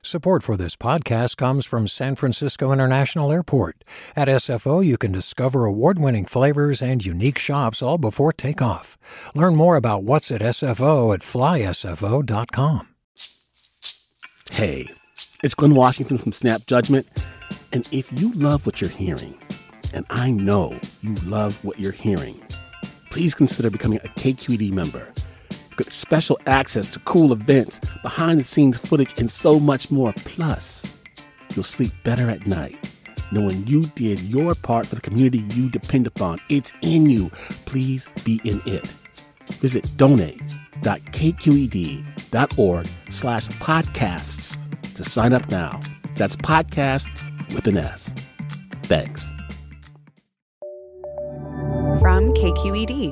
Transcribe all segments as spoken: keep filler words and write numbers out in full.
Support for this podcast comes from San Francisco International Airport. At S F O, you can discover award-winning flavors and unique shops all before takeoff. Learn more about what's at S F O at fly S F O dot com. Hey, it's Glenn Washington from Snap Judgment. And if you love what you're hearing, and I know you love what you're hearing, please consider becoming a K Q E D member. Get special access to cool events, behind-the-scenes footage, and so much more. Plus, you'll sleep better at night knowing you did your part for the community you depend upon. It's in you. Please be in it. Visit donate.kqed.org slash podcasts to sign up now. That's podcast with an S. Thanks. From K Q E D.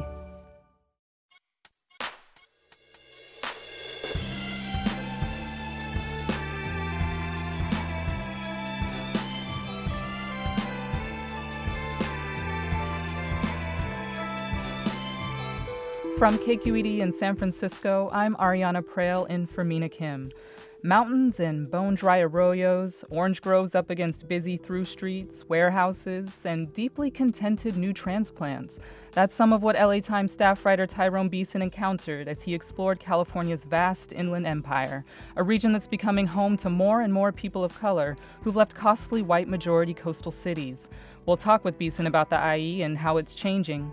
From K Q E D in San Francisco, I'm Ariana Prael in for Mina Kim. Mountains and bone-dry arroyos, orange groves up against busy through streets, warehouses, and deeply contented new transplants. That's some of what L A Times staff writer Tyrone Beeson encountered as he explored California's vast inland empire, a region that's becoming home to more and more people of color who've left costly white-majority coastal cities. We'll talk with Beeson about the I E and how it's changing.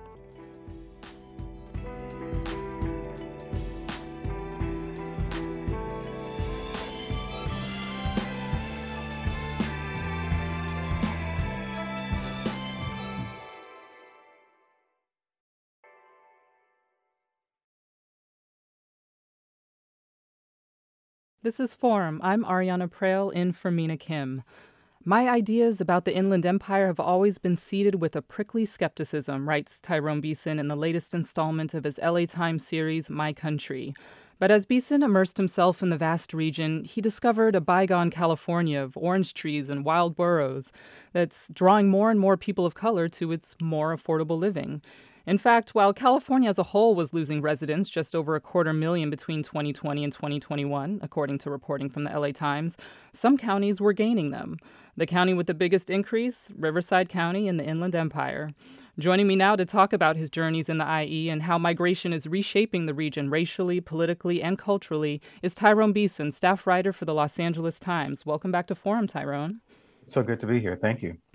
This is Forum. I'm Ariana Prael in for Mina Kim. My ideas about the Inland Empire have always been seeded with a prickly skepticism, writes Tyrone Beeson in the latest installment of his L A Times series, My Country. But as Beeson immersed himself in the vast region, he discovered a bygone California of orange trees and wild burros that's drawing more and more people of color to its more affordable living. In fact, while California as a whole was losing residents just over a quarter million between twenty twenty and twenty twenty-one, according to reporting from the L A Times, some counties were gaining them. The county with the biggest increase, Riverside County in the Inland Empire. Joining me now to talk about his journeys in the I E and how migration is reshaping the region racially, politically, and culturally is Tyrone Beeson, staff writer for the Los Angeles Times. Welcome back to Forum, Tyrone. It's so good to be here. Thank you.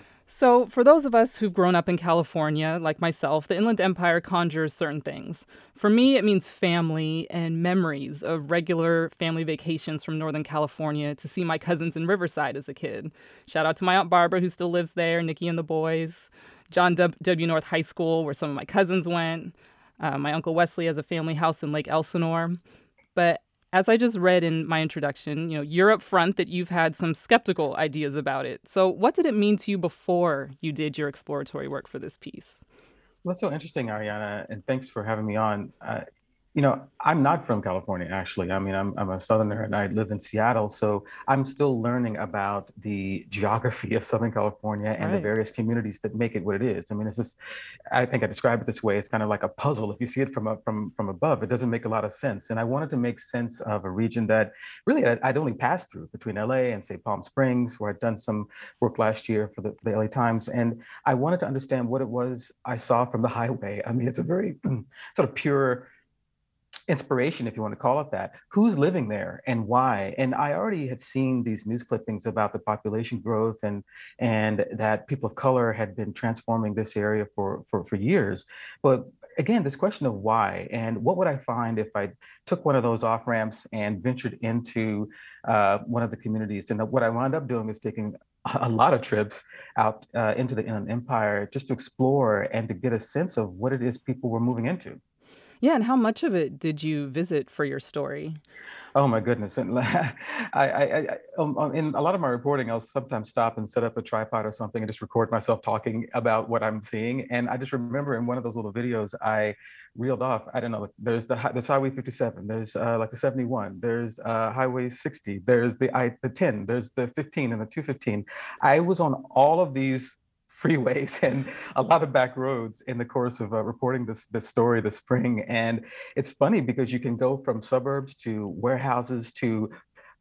So, for those of us who've grown up in California, like myself, the Inland Empire conjures certain things. For me, it means family and memories of regular family vacations from Northern California to see my cousins in Riverside as a kid. Shout out to my Aunt Barbara, who still lives there, Nikki and the boys, John W. North High School, where some of my cousins went. Uh, my Uncle Wesley has a family house in Lake Elsinore. But as I just read in my introduction, you know, you're up front that you've had some skeptical ideas about it. So what did it mean to you before you did your exploratory work for this piece? Well, that's so interesting, Ariana, and thanks for having me on. Uh, you know, I'm not from California, actually. I mean, I'm, I'm a Southerner and I live in Seattle, so I'm still learning about the geography of Southern California and Right. the various communities that make it what it is. I mean, it's just, I think I describe it this way, it's kind of like a puzzle. If you see it from, a, from, from above, it doesn't make a lot of sense. And I wanted to make sense of a region that really I'd, I'd only passed through between L A and say Palm Springs, where I'd done some work last year for the, for the L A Times. And I wanted to understand what it was I saw from the highway. I mean, it's a very sort of pure inspiration, if you want to call it that. Who's living there and why? And I already had seen these news clippings about the population growth and and that people of color had been transforming this area for for, for years. But again, this question of why and what would I find if I took one of those off ramps and ventured into uh, one of the communities? And what I wound up doing is taking a lot of trips out uh, into the Inland Empire just to explore and to get a sense of what it is people were moving into. Yeah, and how much of it did you visit for your story? Oh my goodness! And I, I, I, um, um, in a lot of my reporting, I'll sometimes stop and set up a tripod or something and just record myself talking about what I'm seeing. And I just remember in one of those little videos, I reeled off. I don't know. There's the there's Highway fifty-seven. There's uh, like the seventy-one. There's uh, Highway sixty. There's the I the ten. There's the fifteen and the two fifteen. I was on all of these freeways and a lot of back roads in the course of uh, reporting this this story this spring. And it's funny because you can go from suburbs to warehouses to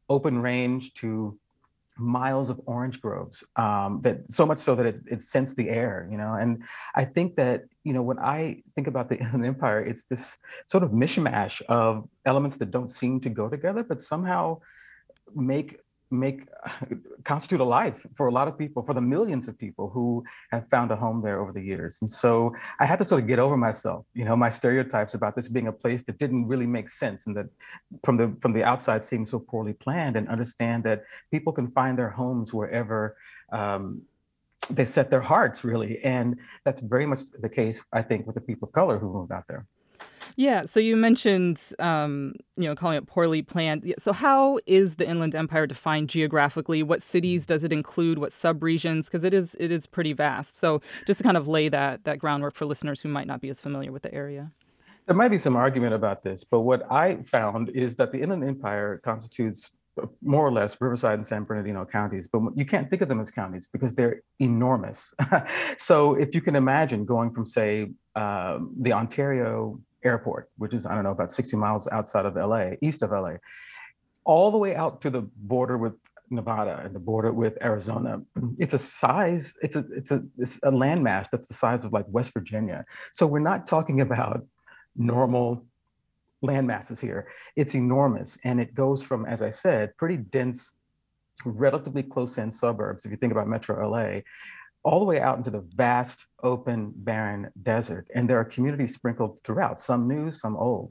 open range to miles of orange groves, um, that so much so that it, it scents the air, you know. And I think that, you know, when I think about the Inland Empire, it's this sort of mishmash of elements that don't seem to go together, but somehow make make constitute a life for a lot of people, for the millions of people who have found a home there over the years. And so I had to sort of get over myself, you know, my stereotypes about this being a place that didn't really make sense, and that from the from the outside seemed so poorly planned, and understand that people can find their homes wherever um, they set their hearts, really. And that's very much the case, I think, with the people of color who moved out there. Yeah, so you mentioned, um, you know, calling it poorly planned. Yeah, so how is the Inland Empire defined geographically? What cities does it include? What subregions? Because it is it is pretty vast. So just to kind of lay that that groundwork for listeners who might not be as familiar with the area. There might be some argument about this, but what I found is that the Inland Empire constitutes more or less Riverside and San Bernardino counties, but you can't think of them as counties because they're enormous. So if you can imagine going from, say, um, the Ontario airport, which is, I don't know, about sixty miles outside of L A, east of L A, all the way out to the border with Nevada and the border with Arizona. It's a size, it's a, it's a, it's a landmass that's the size of like West Virginia. So we're not talking about normal land masses here. It's enormous. And it goes from, as I said, pretty dense, relatively close-in suburbs, if you think about Metro L A, all the way out into the vast, open, barren desert. And there are communities sprinkled throughout, some new, some old.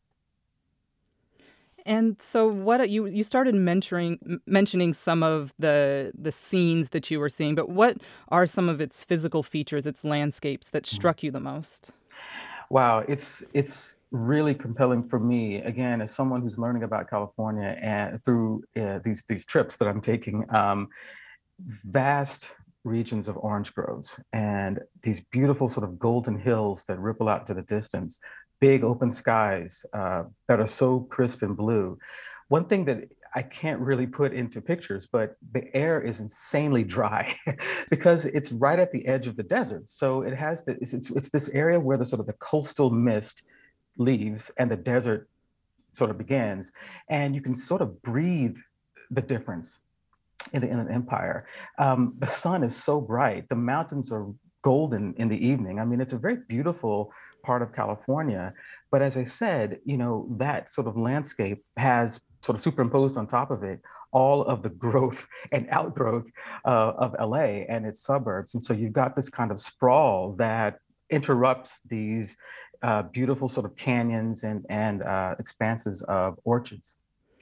And so what you you started mentoring, mentioning some of the the scenes that you were seeing, but what are some of its physical features, its landscapes that struck you the most? Wow, it's it's really compelling for me, again, as someone who's learning about California and through uh, these these trips that I'm taking. Um, vast regions of orange groves and these beautiful sort of golden hills that ripple out to the distance, big open skies uh, that are so crisp and blue. One thing that I can't really put into pictures, but the air is insanely dry because it's right at the edge of the desert. So it has the, it's, it's, it's this area where the sort of the coastal mist leaves and the desert sort of begins, and you can sort of breathe the difference in the Inland Empire. Um, the sun is so bright. The mountains are golden in the evening. I mean, it's a very beautiful part of California. But as I said, you know, that sort of landscape has sort of superimposed on top of it all of the growth and outgrowth uh, of L A and its suburbs. And so you've got this kind of sprawl that interrupts these uh, beautiful sort of canyons and, and uh, expanses of orchards.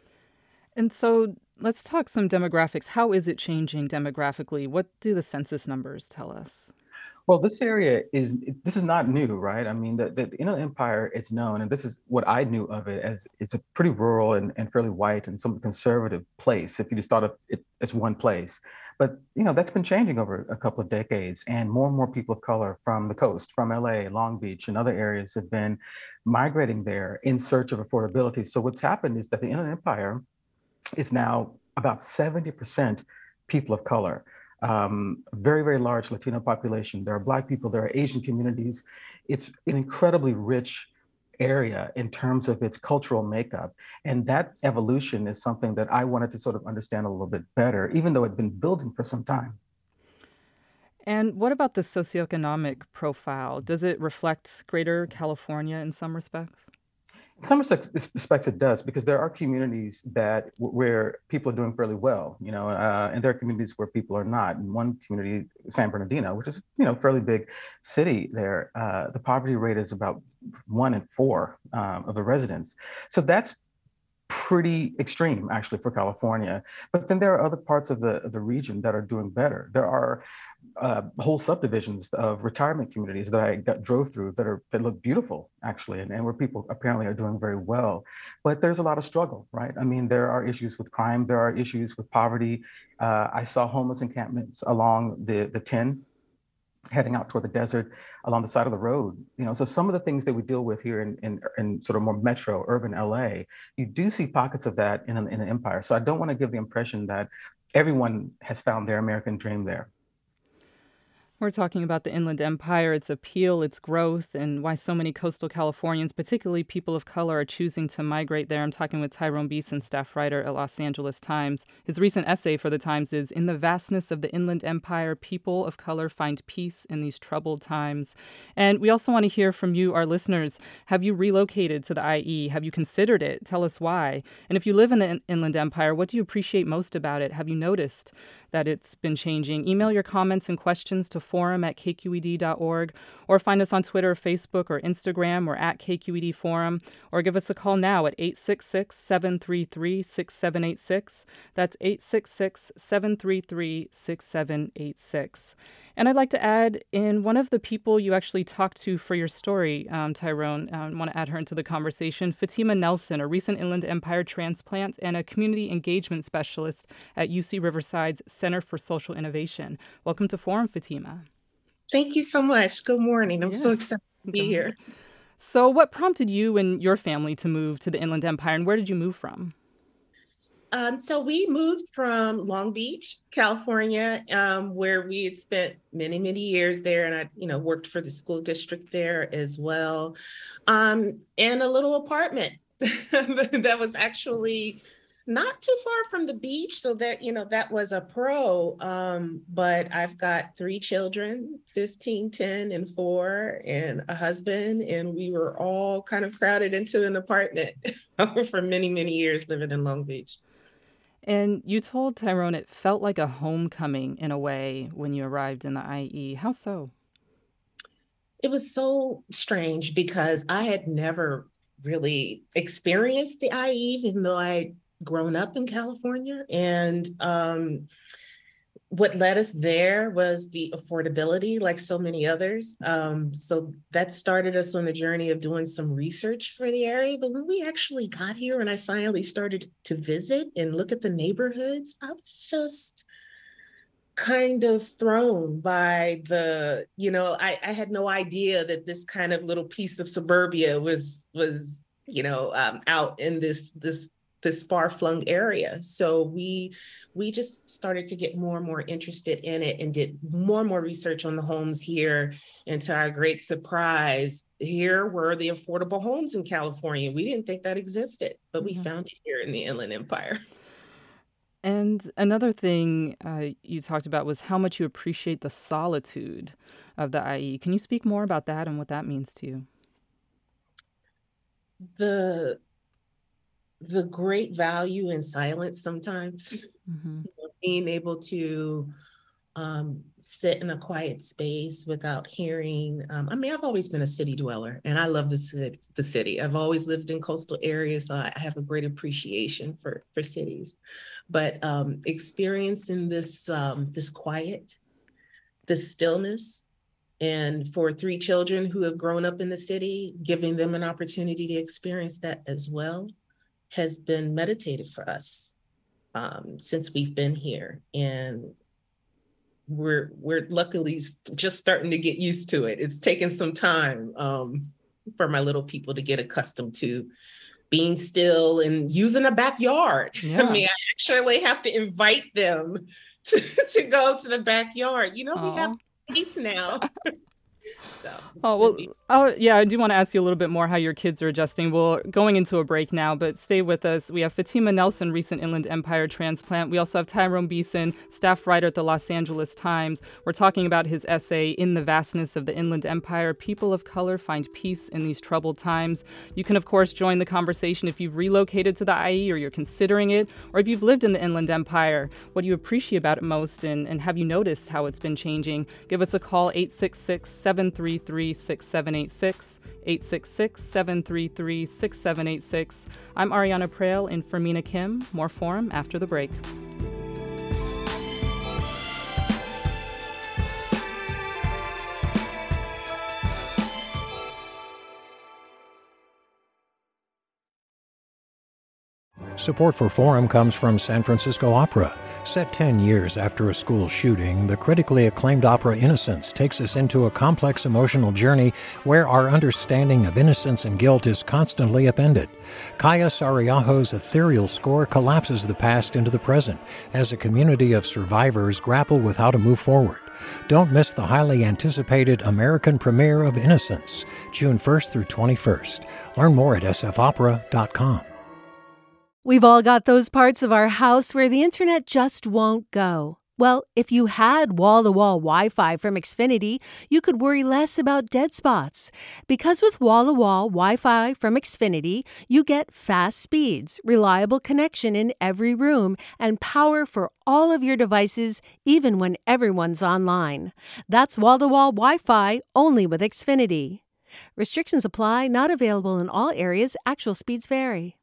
And so let's talk some demographics. How is it changing demographically? What do the census numbers tell us? Well, this area is, this is not new, right? I mean, the, the Inland Empire is known, and this is what I knew of it as, it's a pretty rural and, and fairly white and somewhat conservative place, if you just thought of it as one place. But, you know, that's been changing over a couple of decades, and more and more people of color from the coast, from L A, Long Beach, and other areas have been migrating there in search of affordability. So what's happened is that the Inland Empire is now about seventy percent people of color. Um, very, very large Latino population. There are Black people, there are Asian communities. It's an incredibly rich area in terms of its cultural makeup. And that evolution is something that I wanted to sort of understand a little bit better, even though it'd been building for some time. And what about the socioeconomic profile? Does it reflect Greater California in some respects? In some respects, it does, because there are communities that where people are doing fairly well, you know, uh, and there are communities where people are not. In one community, San Bernardino, which is, you know, fairly big city there, uh, the poverty rate is about one in four um, of the residents. So that's pretty extreme, actually, for California. But then there are other parts of the of the region that are doing better. There are uh, whole subdivisions of retirement communities that I got, drove through that are that look beautiful, actually, and, and where people apparently are doing very well. But there's a lot of struggle, right? I mean, there are issues with crime. There are issues with poverty. Uh, I saw homeless encampments along the the ten, heading out toward the desert along the side of the road. You know, so some of the things that we deal with here in, in, in sort of more metro urban L A, you do see pockets of that in an, in an empire. So I don't want to give the impression that everyone has found their American dream there. We're talking about the Inland Empire, its appeal, its growth, and why so many coastal Californians, particularly people of color, are choosing to migrate there. I'm talking with Tyrone Beeson, staff writer at Los Angeles Times. His recent essay for the Times is "In the Vastness of the Inland Empire, People of Color Find Peace in These Troubled Times." And we also want to hear from you, our listeners. Have you relocated to the I E? Have you considered it? Tell us why. And if you live in the Inland Empire, what do you appreciate most about it? Have you noticed that it's been changing? Email your comments and questions to forum at k q e d dot org, or find us on Twitter, Facebook, or Instagram. We're at K Q E D Forum, or give us a call now at eight six six, seven three three, six seven eight six. That's eight six six, seven three three, six seven eight six. And I'd like to add in one of the people you actually talked to for your story, um, Tyrone. I um, want to add her into the conversation. Fatima Nelson, a recent Inland Empire transplant and a community engagement specialist at U C Riverside's Center for Social Innovation. Welcome to Forum, Fatima. Thank you so much. Good morning. I'm yes. so excited to be here. So what prompted you and your family to move to the Inland Empire, and where did you move from? Um, so we moved from Long Beach, California, um, where we had spent many, many years there. And I, you know, worked for the school district there as well. Um, and a little apartment that was actually not too far from the beach. So that, you know, that was a pro. Um, but I've got three children, fifteen, ten, and four, and a husband. And we were all kind of crowded into an apartment for many, many years living in Long Beach. And you told Tyrone it felt like a homecoming in a way when you arrived in the I E. How so? It was so strange because I had never really experienced the I E, even though I'd grown up in California. And um, what led us there was the affordability, like so many others. Um, so that started us on the journey of doing some research for the area. But when we actually got here and I finally started to visit and look at the neighborhoods, I was just kind of thrown by the, you know, I, I had no idea that this kind of little piece of suburbia was, was, you know, um, out in this, this, this far-flung area. So we we just started to get more and more interested in it and did more and more research on the homes here. And to our great surprise, here were the affordable homes in California. We didn't think that existed, but we mm-hmm. found it here in the Inland Empire. And another thing uh, you talked about was how much you appreciate the solitude of the I E. Can you speak more about that and what that means to you? The the great value in silence sometimes, mm-hmm. you know, being able to um, sit in a quiet space without hearing. Um, I mean, I've always been a city dweller and I love the city, the city. I've always lived in coastal areas, so I have a great appreciation for, for cities. But um, experiencing this, um, this quiet, this stillness, and for three children who have grown up in the city, giving them an opportunity to experience that as well has been meditative for us um, since we've been here. And we're we're luckily just starting to get used to it. It's taken some time um, for my little people to get accustomed to being still and using a backyard. Yeah. I mean, I actually have to invite them to, to go to the backyard. You know, Aww. We have peace now. So, oh, well, oh, yeah, I do want to ask you a little bit more how your kids are adjusting. We're going into a break now, but stay with us. We have Fatima Nelson, recent Inland Empire transplant. We also have Tyrone Beeson, staff writer at the Los Angeles Times. We're talking about his essay, In the Vastness of the Inland Empire, People of Color Find Peace in These Troubled Times. You can, of course, join the conversation if you've relocated to the I E or you're considering it, or if you've lived in the Inland Empire. What do you appreciate about it most, and, and have you noticed how it's been changing? Give us a call, eight six six, seven three three, six seven eight six, eight six six, seven three three, six seven eight six. I'm Ariana Prale in for Mina Kim. More Forum after the break. Support for Forum comes from San Francisco Opera. Set ten years after a school shooting, the critically acclaimed opera Innocence takes us into a complex emotional journey where our understanding of innocence and guilt is constantly upended. Kaya Sariaho's ethereal score collapses the past into the present as a community of survivors grapple with how to move forward. Don't miss the highly anticipated American premiere of Innocence, June first through twenty-first. Learn more at s f opera dot com. We've all got those parts of our house where the internet just won't go. Well, if you had wall-to-wall Wi-Fi from Xfinity, you could worry less about dead spots. Because with wall-to-wall Wi-Fi from Xfinity, you get fast speeds, reliable connection in every room, and power for all of your devices, even when everyone's online. That's wall-to-wall Wi-Fi only with Xfinity. Restrictions apply, not available in all areas. Actual speeds vary.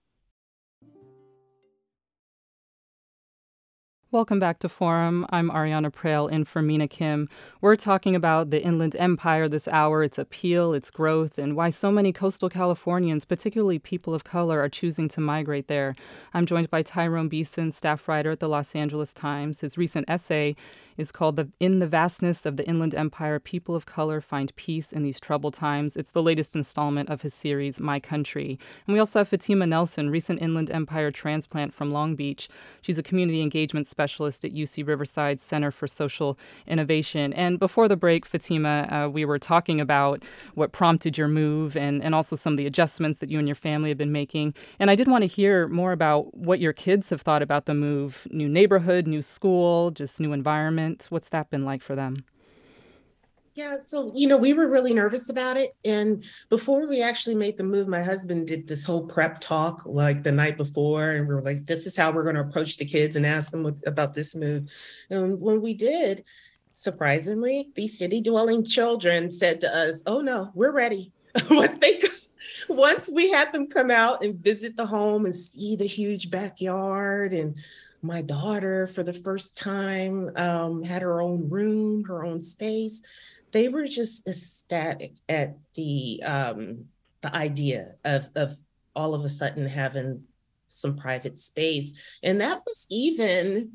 Welcome back to Forum. I'm Ariana Prale in for Mina Kim. We're talking about the Inland Empire this hour, its appeal, its growth, and why so many coastal Californians, particularly people of color, are choosing to migrate there. I'm joined by Tyrone Beeson, staff writer at the Los Angeles Times. His recent essay is called the In the Vastness of the Inland Empire, People of Color Find Peace in These Troubled Times. It's the latest installment of his series, My Country. And we also have Fatima Nelson, recent Inland Empire transplant from Long Beach. She's a community engagement specialist at U C Riverside Center for Social Innovation. And before the break, Fatima, uh, we were talking about what prompted your move and, and also some of the adjustments that you and your family have been making. And I did want to hear more about what your kids have thought about the move. New neighborhood, new school, just new environment. What's that been like for them? Yeah, so, you know, we were really nervous about it. And before we actually made the move, my husband did this whole prep talk like the night before. And we were like, this is how we're going to approach the kids and ask them what, about this move. And when we did, surprisingly, these city dwelling children said to us, oh, no, we're ready. Once they once we had them come out and visit the home and see the huge backyard, and my daughter, for the first time, um, had her own room, her own space. They were just ecstatic at the um, the idea of, of all of a sudden having some private space. And that was even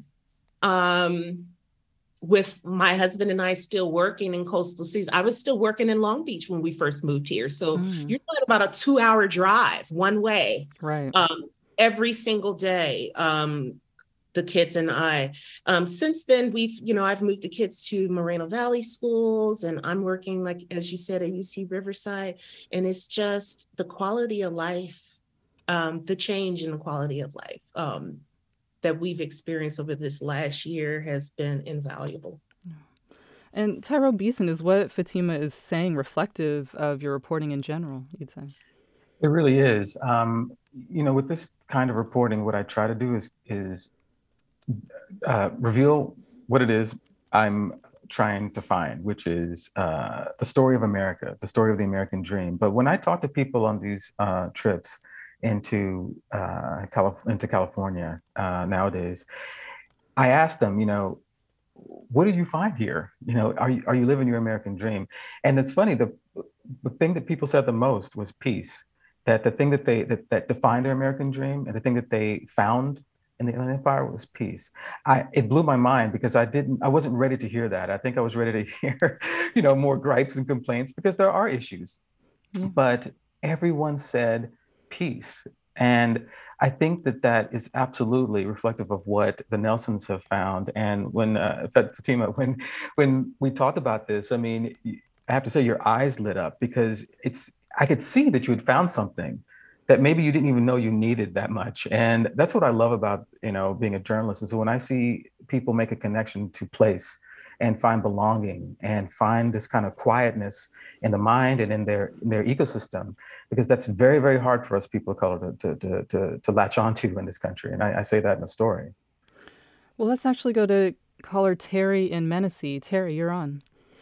um, with my husband and I still working in coastal cities. I was still working in Long Beach when we first moved here. So mm. you're talking about a two hour drive one way, right? Um, every single day. Um, the kids and I. Um, since then, we've, you know, I've moved the kids to Moreno Valley schools, and I'm working, like, as you said, at U C Riverside. And it's just the quality of life, um, the change in the quality of life um, that we've experienced over this last year has been invaluable. And Tyrone Beeson, is what Fatima is saying reflective of your reporting in general, you'd say? It really is. Um, you know, with this kind of reporting, what I try to do is, is Uh, reveal what it is I'm trying to find, which is uh, the story of America, the story of the American dream. But when I talk to people on these uh, trips into uh, Calif- into California uh, nowadays, I ask them, you know, what did you find here? You know, are you, are you living your American dream? And it's funny, the the thing that people said the most was peace. That the thing that they that, that defined their American dream, and the thing that they found in the Inland Empire was peace. I, it blew my mind because I didn't, I wasn't ready to hear that. I think I was ready to hear, you know, more gripes and complaints because there are issues. Mm. But everyone said peace. And I think that that is absolutely reflective of what the Nelsons have found. And when, uh, Fatima, when, when we talked about this, I mean, I have to say your eyes lit up because it's, I could see that you had found something that maybe you didn't even know you needed that much. And that's what I love about, you know, being a journalist, is when I see people make a connection to place and find belonging and find this kind of quietness in the mind and in their in their ecosystem, because that's very, very hard for us people of color to to to, to latch onto in this country. And I, I say that in the story. Well, let's actually go to caller Terry in Menifee. Terry, you're on.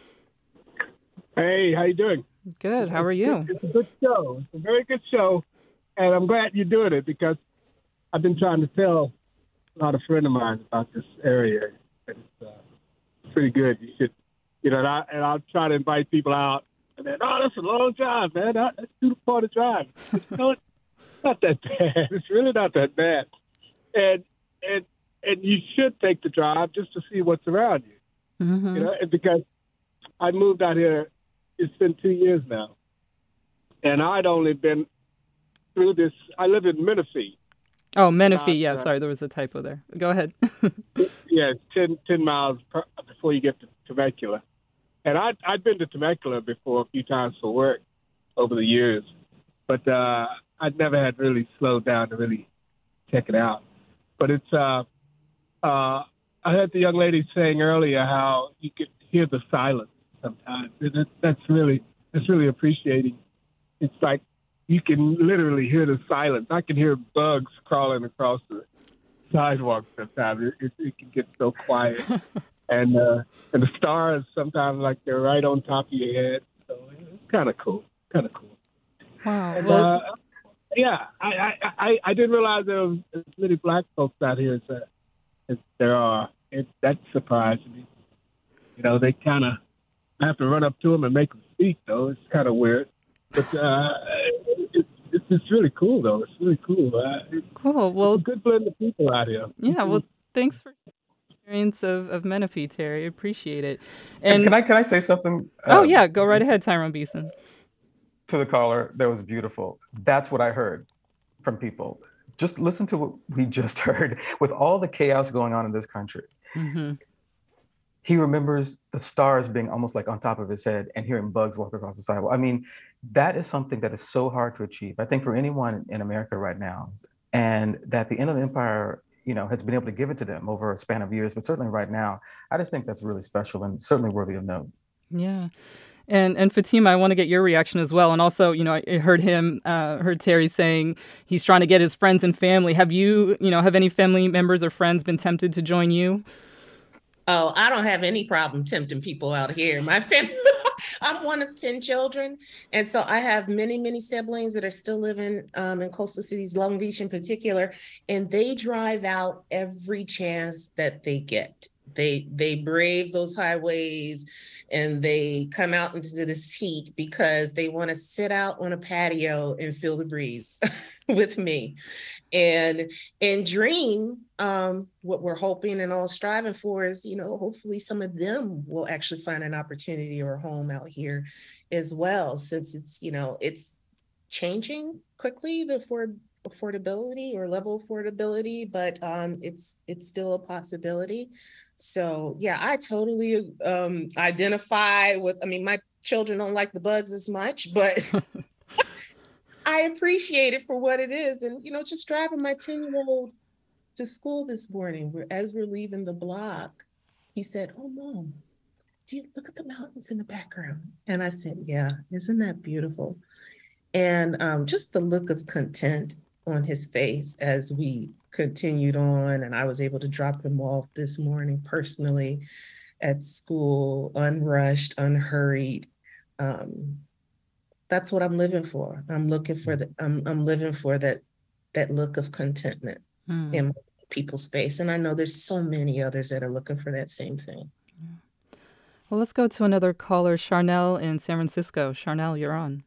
Hey, how you doing? Good. How are you? It's a good show. It's a very good show. And I'm glad you're doing it because I've been trying to tell a lot of friends of mine about this area. It's uh, pretty good. You should, you know, and, I, and I'll try to invite people out. And then, oh, that's a long drive, man. That's too far to drive. You know, it's not that bad. It's really not that bad. and and and you should take the drive just to see what's around you. Mm-hmm. You know, because I moved out here. It's been two years now, and I'd only been through this. I live in Menifee. Oh, Menifee. Not, yeah, uh, sorry, there was a typo there. Go ahead. Yeah, it's ten, ten miles per, before you get to Temecula. And I'd, I'd been to Temecula before a few times for work over the years, but uh, I'd never had really slowed down to really check it out. But it's, uh, uh, I heard the young lady saying earlier how you could hear the silence sometimes. And that, that's really, that's really appreciating. It's like you can literally hear the silence. I can hear bugs crawling across the sidewalk sometimes. It, it, it can get so quiet. and uh, and the stars sometimes like they're right on top of your head. So it's kind of cool. Kind of cool. Wow. And, Well, uh, yeah, I, I, I, I didn't realize there was as many black folks out here as, uh, as there are. It, that surprised me. You know, they kind of, I have to run up to them and make them speak, though. It's kind of weird. But uh, it, it's, it's really cool, though. It's really cool. Uh, it's, cool. Well, it's a good blend of people out here. yeah, well, thanks for the experience of, of Menifee, Terry. Appreciate it. And And can I can I say something? Oh, uh, yeah, go right ahead, Tyrone Beeson. To the caller, that was beautiful. That's what I heard from people. Just listen to what we just heard. With all the chaos going on in this country, Mm-hmm. he remembers the stars being almost like on top of his head and hearing bugs walk across the sidewalk. I mean, that is something that is so hard to achieve, I think, for anyone in America right now. And that the Inland Empire, you know, has been able to give it to them over a span of years, but certainly right now, I just think that's really special and certainly worthy of note. Yeah. And and Fatima, I want to get your reaction as well. And also, you know, I heard him, uh, heard Terry saying he's trying to get his friends and family. Have you, you know, have any family members or friends been tempted to join you? Oh, I don't have any problem tempting people out here. My family, I'm one of ten children. And so I have many, many siblings that are still living um, in coastal cities, Long Beach in particular, and they drive out every chance that they get. They they brave those highways and they come out into this heat because they want to sit out on a patio and feel the breeze with me. And and dream, um, what we're hoping and all striving for is, you know, hopefully some of them will actually find an opportunity or a home out here as well, since it's, you know, it's changing quickly, the afford, affordability or level of affordability, but um, it's it's still a possibility. So, yeah, I totally um, identify with, I mean, my children don't like the bugs as much, but I appreciate it for what it is. And, you know, just driving my ten-year-old to school this morning, where as we're leaving the block, he said, "Oh, Mom, do you look at the mountains in the background?" And I said, "Yeah, isn't that beautiful?" And um, just the look of content on his face as we continued on. And I was able to drop him off this morning personally at school, unrushed, unhurried. Um, that's what I'm living for. I'm looking for the, I'm, I'm living for that, that look of contentment mm. in people's face. And I know there's so many others that are looking for that same thing. Well, let's go to another caller, Charnel in San Francisco. Charnel, you're on.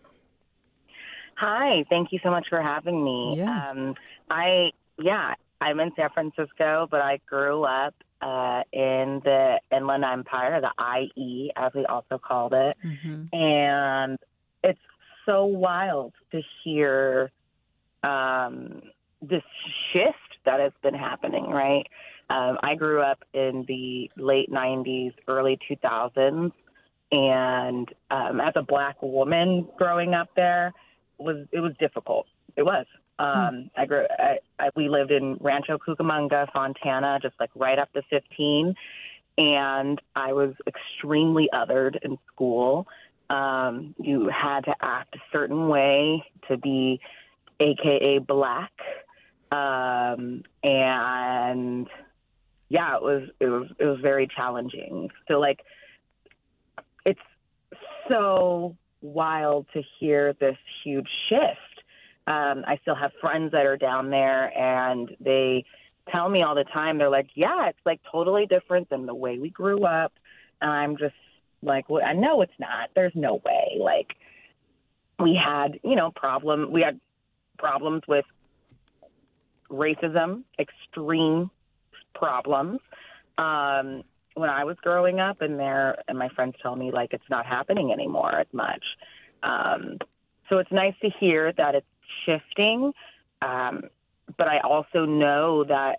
Hi, thank you so much for having me. Yeah. Um, I, yeah, I'm in San Francisco, but I grew up uh, in the Inland Empire, the I E, as we also called it. Mm-hmm. And it's so wild to hear um, this shift that has been happening, right? Um, I grew up in the late nineties, early two thousands, and um, as a Black woman growing up there, was it was difficult. It was. Um, hmm. I grew. I, I, we lived in Rancho Cucamonga, Fontana, just like right up to fifteen, and I was extremely othered in school. Um, you had to act a certain way to be, A K A Black, um, and yeah, it was it was it was very challenging. So like, it's so wild to hear this huge shift. Um, I still have friends that are down there, and they tell me all the time, they're like, yeah, it's like totally different than the way we grew up. And I'm just like, well, I know it's not. There's no way. Like, we had, you know, problem. We had problems with racism, extreme problems. Um, when I was growing up, and there, and my friends tell me like it's not happening anymore as much. Um, so it's nice to hear that it's shifting. Um, but I also know that,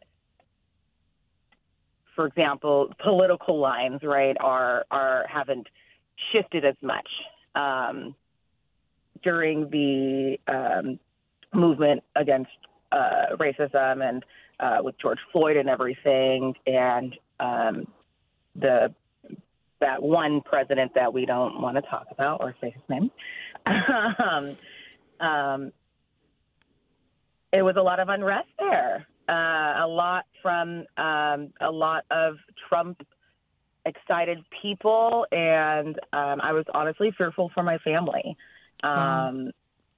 for example, political lines, right, are are haven't shifted as much um, during the um, movement against uh, racism and uh, with George Floyd and everything, and um, the that one president that we don't want to talk about or say his name. um, um, it was a lot of unrest there. Uh, a lot from um, a lot of Trump excited people, and um, I was honestly fearful for my family. Um, mm.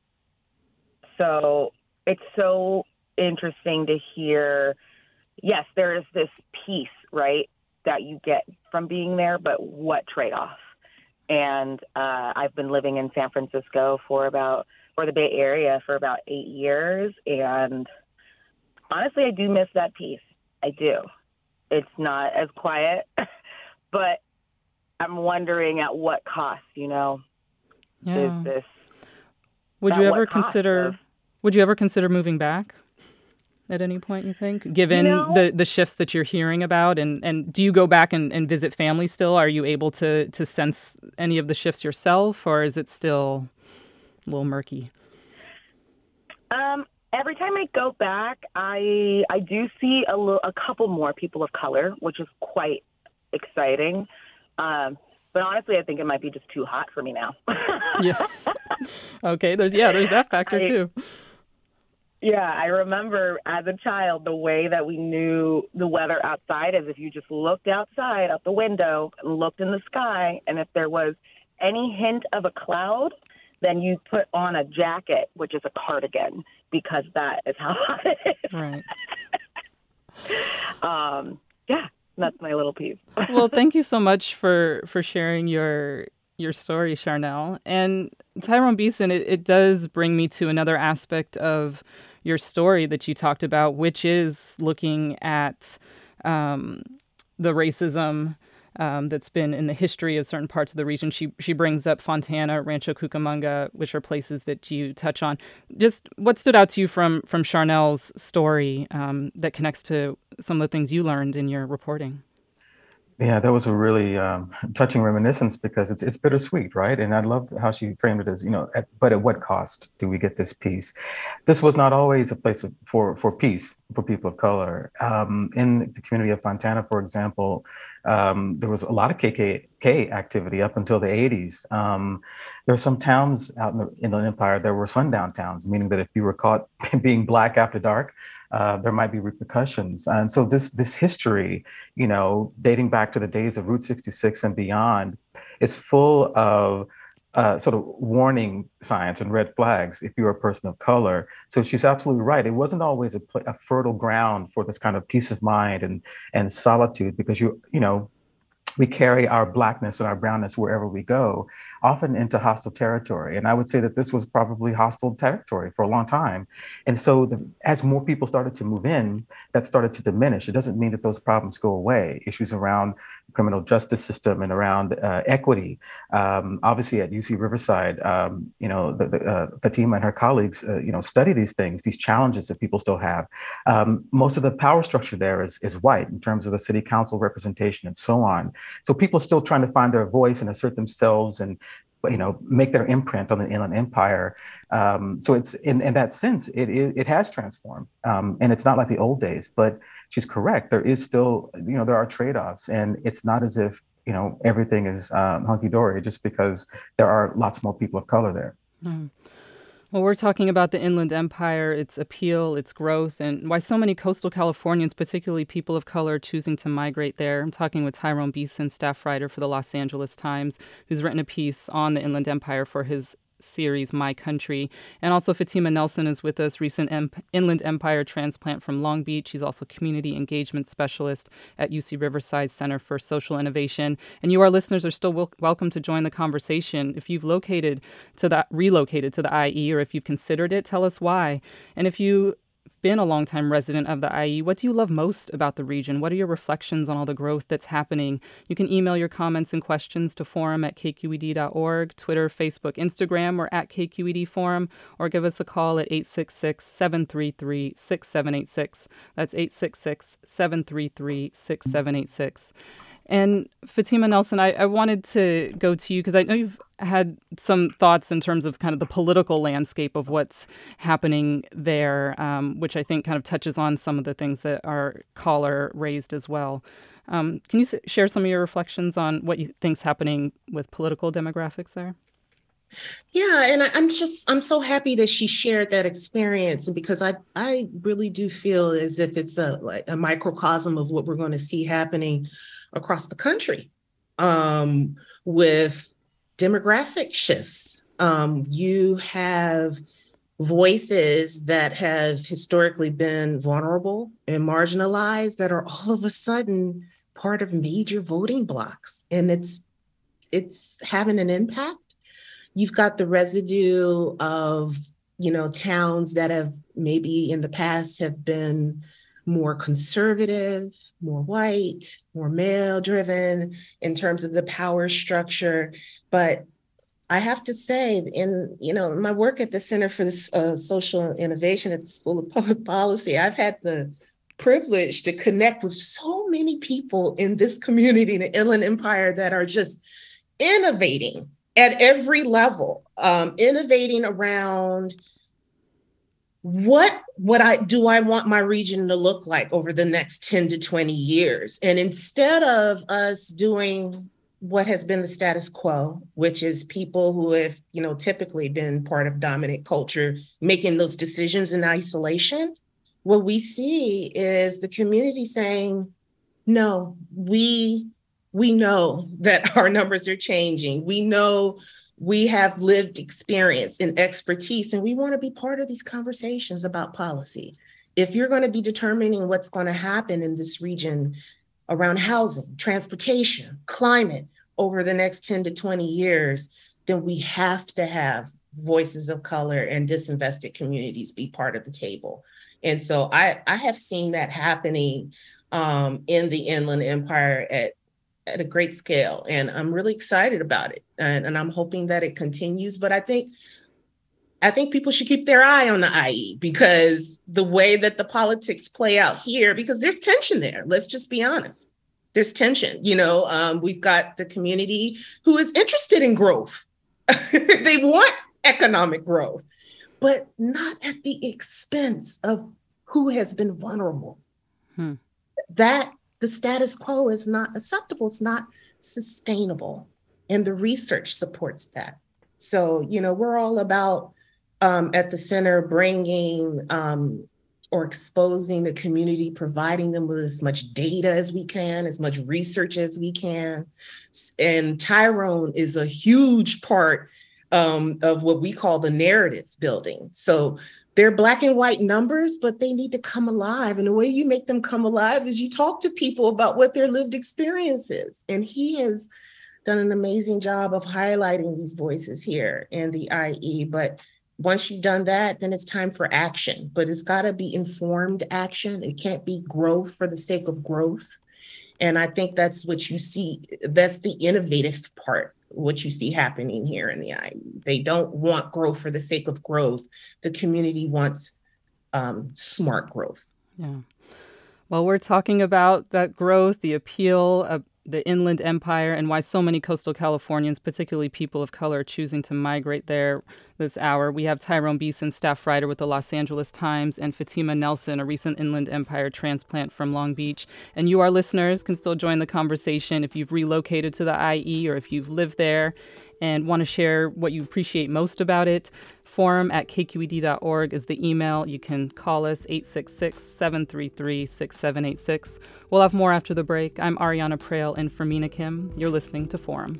So it's so interesting to hear. Yes, there is this peace, right, that you get from being there, but what trade-off? And uh, I've been living in San Francisco for about, or the Bay Area for about eight years, and honestly, I do miss that peace. I do. It's not as quiet, but I'm wondering at what cost, you know, yeah. is this. Would you ever consider, of, would you ever consider moving back at any point, you think, given you know, the, the shifts that you're hearing about? And, and do you go back and, and visit family still? Are you able to, to sense any of the shifts yourself, or is it still a little murky? Um. Every time I go back, I I do see a, little, a couple more people of color, which is quite exciting. Um, but honestly, I think it might be just too hot for me now. yeah. Okay. There's yeah. There's that factor I, too. Yeah, I remember as a child the way that we knew the weather outside is if you just looked outside out the window and looked in the sky, and if there was any hint of a cloud, then you put on a jacket, which is a cardigan, because that is how hot it is. Right. um, yeah, that's my little piece. Well, thank you so much for, for sharing your your story, Charnel. And Tyrone Beeson, it, it does bring me to another aspect of your story that you talked about, which is looking at um, the racism Um, that's been in the history of certain parts of the region. She she brings up Fontana, Rancho Cucamonga, which are places that you touch on. Just what stood out to you from from Charnel's story um, that connects to some of the things you learned in your reporting? Yeah, that was a really um, touching reminiscence, because it's it's bittersweet, right? And I love how she framed it as, you know, at, but at what cost do we get this peace? This was not always a place of, for for peace for people of color. Um, in the community of Fontana, for example, um, there was a lot of K K K activity up until the eighties. Um, there were some towns out in the Inland Empire that were sundown towns, meaning that if you were caught being Black after dark, Uh, there might be repercussions. And so this this history, you know, dating back to the days of Route sixty-six and beyond, is full of uh, sort of warning signs and red flags if you're a person of color. So she's absolutely right. It wasn't always a, a fertile ground for this kind of peace of mind and and solitude, because you you know, we carry our Blackness and our brownness wherever we go, often into hostile territory. And I would say that this was probably hostile territory for a long time. And so the, as more people started to move in, that started to diminish. It doesn't mean that those problems go away. Issues around the criminal justice system and around uh, equity. Um, obviously at U C Riverside, um, you know, the, the, uh, Fatima and her colleagues, uh, you know, study these things, these challenges that people still have. Um, most of the power structure there is, is white in terms of the city council representation and so on. So people are still trying to find their voice and assert themselves and, you know, make their imprint on the Inland Empire. Um, so it's in, in that sense, it, it, it has transformed. Um, and it's not like the old days, but she's correct. There is still, you know, there are trade-offs, and it's not as if, you know, everything is um, hunky-dory just because there are lots more people of color there. Mm. Well, we're talking about the Inland Empire, its appeal, its growth, and why so many coastal Californians, particularly people of color, are choosing to migrate there. I'm talking with Tyrone Beeson, staff writer for the Los Angeles Times, who's written a piece on the Inland Empire for his series, My Country. And also Fatima Nelson is with us, recent em- Inland Empire transplant from Long Beach. She's also community engagement specialist at U C Riverside Center for Social Innovation. And you, our listeners, are still wel- welcome to join the conversation. If you've located to the, relocated to the I E, or if you've considered it, tell us why. And if you been a longtime resident of the I E. What do you love most about the region? What are your reflections on all the growth that's happening? You can email your comments and questions to forum at k q e d dot org, Twitter, Facebook, Instagram, or at K Q E D Forum, or give us a call at eight six six, seven three three, six seven eight six. That's eight six six, seven three three, six seven eight six. And Fatima Nelson, I, I wanted to go to you because I know you've had some thoughts in terms of kind of the political landscape of what's happening there, um, which I think kind of touches on some of the things that our caller raised as well. Um, can you s- share some of your reflections on what you think's happening with political demographics there? Yeah, and I, I'm just, I'm so happy that she shared that experience, because I, I really do feel as if it's a, like a microcosm of what we're going to see happening across the country um, with demographic shifts. Um, you have voices that have historically been vulnerable and marginalized that are all of a sudden part of major voting blocks, and it's it's having an impact. You've got the residue of, you know, towns that have maybe in the past have been more conservative, more white, more male driven in terms of the power structure. But I have to say, in, you know, my work at the Center for uh, Social Innovation at the School of Public Policy, I've had the privilege to connect with so many people in this community, the Inland Empire, that are just innovating at every level, um, innovating around what what I do I want my region to look like over the next ten to twenty years. And instead of us doing what has been the status quo, which is people who have, you know, typically been part of dominant culture, making those decisions in isolation, what we see is the community saying, no, we we know that our numbers are changing. We know we have lived experience and expertise, and we want to be part of these conversations about policy. If you're going to be determining what's going to happen in this region around housing, transportation, climate over the next ten to twenty years, then we have to have voices of color and disinvested communities be part of the table. And so I, I have seen that happening um, in the Inland Empire at at a great scale. And I'm really excited about it. And, and I'm hoping that it continues. But I think I think people should keep their eye on the I E, because the way that the politics play out here, because there's tension there. Let's just be honest. There's tension. You know, um, we've got the community who is interested in growth. They want economic growth, but not at the expense of who has been vulnerable. Hmm. That the status quo is not acceptable. It's not sustainable. And the research supports that. So, you know, we're all about um, at the center bringing um, or exposing the community, providing them with as much data as we can, as much research as we can. And Tyrone is a huge part um, of what we call the narrative building. So they're black and white numbers, but they need to come alive. And the way you make them come alive is you talk to people about what their lived experience is. And he has done an amazing job of highlighting these voices here in the I E. But once you've done that, then it's time for action. But it's got to be informed action. It can't be growth for the sake of growth. And I think that's what you see. That's the innovative part, what you see happening here in the I E. They don't want growth for the sake of growth. The community wants um, smart growth. Yeah. Well, we're talking about that growth, the appeal of the Inland Empire, and why so many coastal Californians, particularly people of color, are choosing to migrate there this hour. We have Tyrone Beeson, staff writer with the Los Angeles Times, and Fatima Nelson, a recent Inland Empire transplant from Long Beach. And you, our listeners, can still join the conversation if you've relocated to the I E or if you've lived there and want to share what you appreciate most about it. Forum at k q e d dot org is the email. You can call us eight six six, seven three three, six seven eight six. We'll have more after the break. I'm Ariana Prale in for Mina Kim. You're listening to Forum.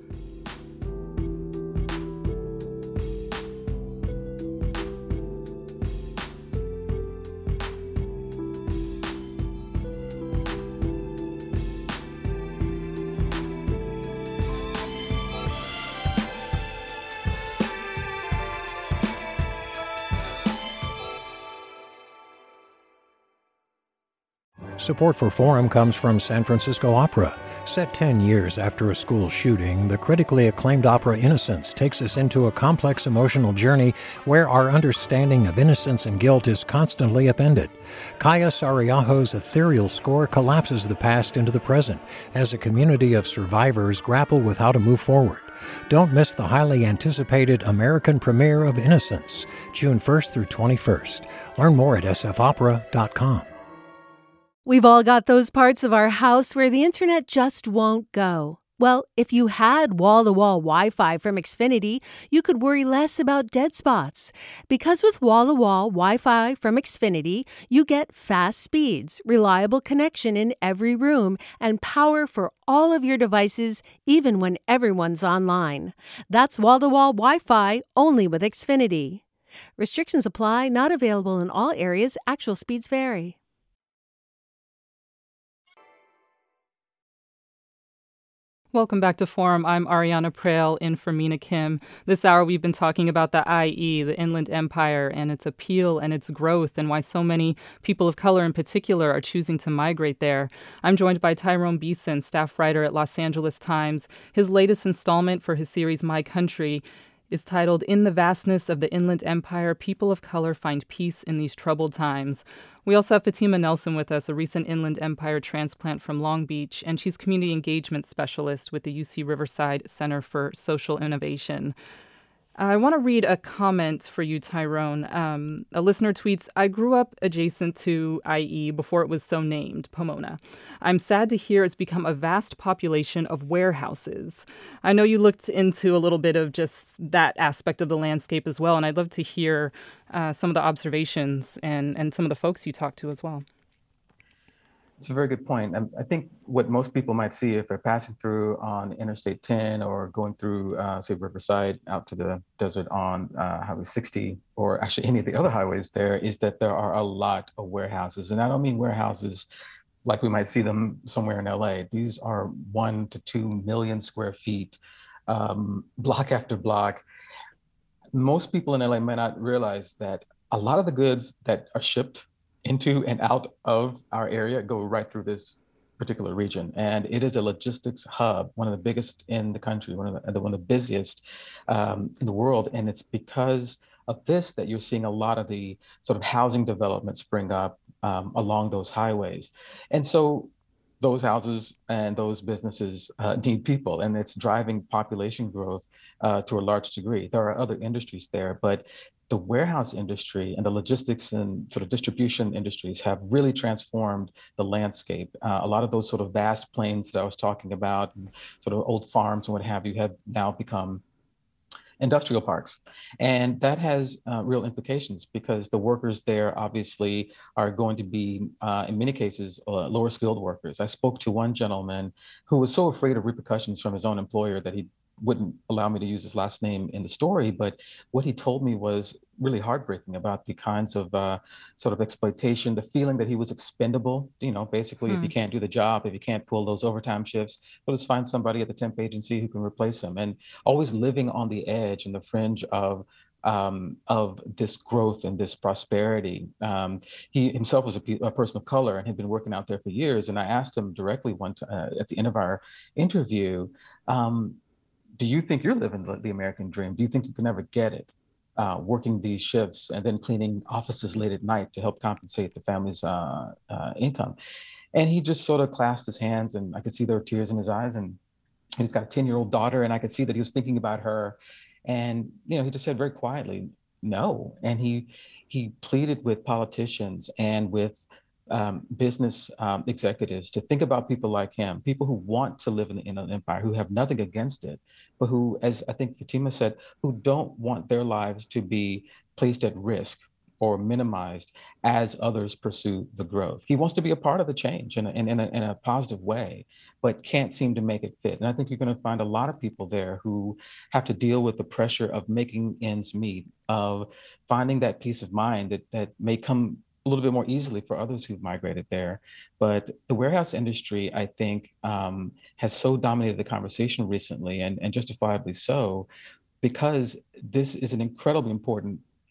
Support for Forum comes from San Francisco Opera. Set ten years after a school shooting, the critically acclaimed opera Innocence takes us into a complex emotional journey where our understanding of innocence and guilt is constantly upended. Kaya Sariaho's ethereal score collapses the past into the present as a community of survivors grapple with how to move forward. Don't miss the highly anticipated American premiere of Innocence, June first through twenty-first. Learn more at s f opera dot com. We've all got those parts of our house where the internet just won't go. Well, if you had wall-to-wall Wi-Fi from Xfinity, you could worry less about dead spots. Because with wall-to-wall Wi-Fi from Xfinity, you get fast speeds, reliable connection in every room, and power for all of your devices, even when everyone's online. That's wall-to-wall Wi-Fi only with Xfinity. Restrictions apply, not available in all areas. Actual speeds vary. Welcome back to Forum. I'm Ariana Prael in for Mina Kim. This hour we've been talking about the I E, the Inland Empire, and its appeal and its growth and why so many people of color in particular are choosing to migrate there. I'm joined by Tyrone Beeson, staff writer at Los Angeles Times. His latest installment for his series My Country is titled In the Vastness of the Inland Empire, People of Color Find Peace in These Troubled Times. We also have Fatima Nelson with us, a recent Inland Empire transplant from Long Beach, and she's community engagement specialist with the U C Riverside Center for Social Innovation. I want to read a comment for you, Tyrone. Um, a listener tweets, I grew up adjacent to I E before it was so named, Pomona. I'm sad to hear it's become a vast population of warehouses. I know you looked into a little bit of just that aspect of the landscape as well, and I'd love to hear uh, some of the observations and, and some of the folks you talked to as well. It's a very good point. And I think what most people might see if they're passing through on Interstate ten or going through, uh, say, Riverside out to the desert on uh, Highway sixty, or actually any of the other highways there, is that there are a lot of warehouses. And I don't mean warehouses like we might see them somewhere in L A. These are one to two million square feet, um, block after block. Most people in L A might not realize that a lot of the goods that are shipped into and out of our area go right through this particular region. And it is a logistics hub, one of the biggest in the country, one of the, one of the busiest um, in the world. And it's because of this that you're seeing a lot of the sort of housing development spring up um, along those highways. And so those houses and those businesses uh, need people, and it's driving population growth uh, to a large degree. There are other industries there, but the warehouse industry and the logistics and sort of distribution industries have really transformed the landscape. Uh, a lot of those sort of vast plains that I was talking about, and sort of old farms and what have you, have now become industrial parks. And that has uh, real implications because the workers there obviously are going to be, uh, in many cases, uh, lower skilled workers. I spoke to one gentleman who was so afraid of repercussions from his own employer that he wouldn't allow me to use his last name in the story, but what he told me was really heartbreaking about the kinds of uh, sort of exploitation, the feeling that he was expendable, you know, basically, mm. if you can't do the job, if you can't pull those overtime shifts, well, let's find somebody at the temp agency who can replace him, and always living on the edge and the fringe of Um, of this growth and this prosperity. Um, he himself was a, a person of color and had been working out there for years. And I asked him directly one t- uh, at the end of our interview, um, do you think you're living the, the American dream? Do you think you can ever get it? Uh, working these shifts and then cleaning offices late at night to help compensate the family's uh, uh, income. And he just sort of clasped his hands, and I could see there were tears in his eyes. And he's got a ten-year-old daughter, and I could see that he was thinking about her. And, you know, he just said very quietly, no. And he he pleaded with politicians and with um, business um, executives to think about people like him, people who want to live in the Inland Empire, who have nothing against it, but who, as I think Fatima said, who don't want their lives to be placed at risk or minimized as others pursue the growth. He wants to be a part of the change in a, in, in, a, in a positive way, but can't seem to make it fit. And I think you're going to find a lot of people there who have to deal with the pressure of making ends meet, of finding that peace of mind that, that may come a little bit more easily for others who've migrated there. But the warehouse industry, I think, um, has so dominated the conversation recently, and, and justifiably so, because this is an incredibly important